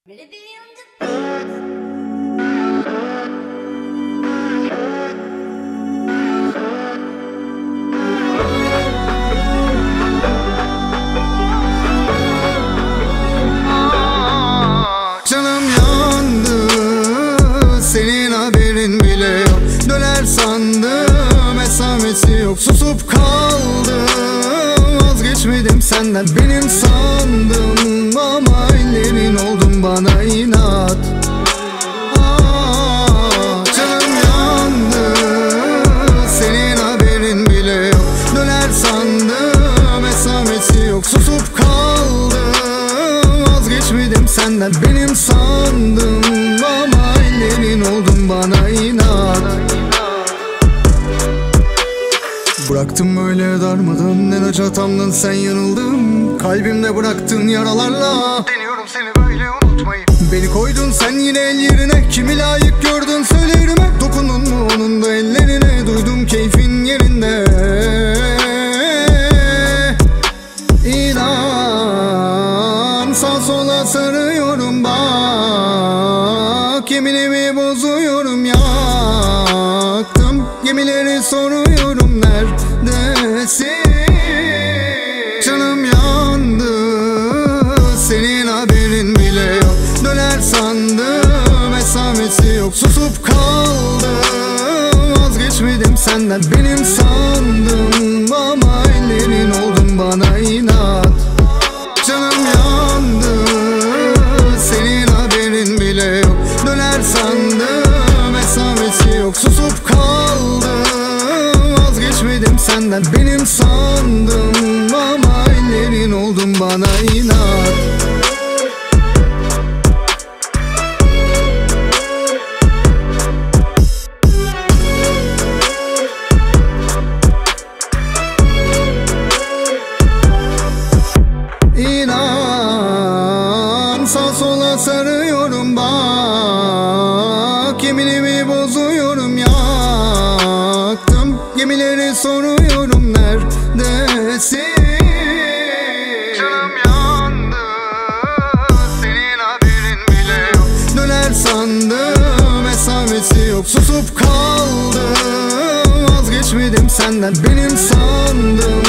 Canım yandı, senin haberin bile yok. Döner sandım, esamesi yok. Susup kaldım, vazgeçmedim senden. Benim sandım ama ellerin oldun bana inat. Canım yandı, senin haberin bile yok. Döner sandım, esamesi yok. Susup kaldım, vazgeçmedim senden. Benim sandım ama ellerin oldun bana inat. Bıraktım öyle darmadağın, en acı hatamdın sen, yanıldım. Kalbimde bıraktığın yaralarla deniyorum seni böyle unutmayı. Beni koydun sen yine el yerine, kimi layık gördün söylerim hep. Dokundun mu onun da ellerine, duydum keyfin yerinde. İnan sağ sola sarıyorum bak, yeminimi bozuyorum, yaktım gemileri soruyorum neredesin? Canım yandı, senin haberin bile yok. Döner sandım, esamesi yok. Susup kaldım, vazgeçmedim senden. Benim sandım ama ellerin oldun bana inat. Canım yandı, senin haberin bile yok. Döner sandım, esamesi yok. Susup kaldım, vazgeçmedim senden. Benim sandım ama ellerin oldun bana inat. İnan sağ sola sarıyorum bak, yeminimi bozuyorum, yaktım gemileri soruyorum neredesin? Canım yandı, senin haberin bile yok. Döner sandım, esamesi yok. Susup kaldım, vazgeçmedim senden. Benim sandım